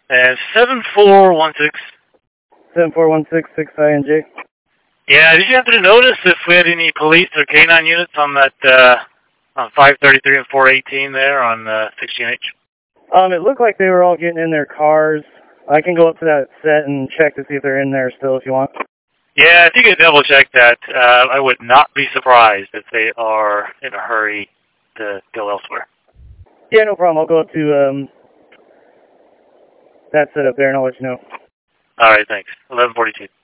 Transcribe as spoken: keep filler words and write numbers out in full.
And seven four one six. seven four one six six I N J. Yeah, did you happen to notice if we had any police or canine units on that, uh, on five thirty-three and four eighteen there on uh, sixteen H? Um, it looked like they were all getting in their cars. I can go up to that set and check to see if they're in there still if you want. Yeah, if you could double check that, uh, I would not be surprised if they are in a hurry to go elsewhere. Yeah, no problem. I'll go up to um, that set up there and I'll let you know. All right, thanks. eleven forty-two.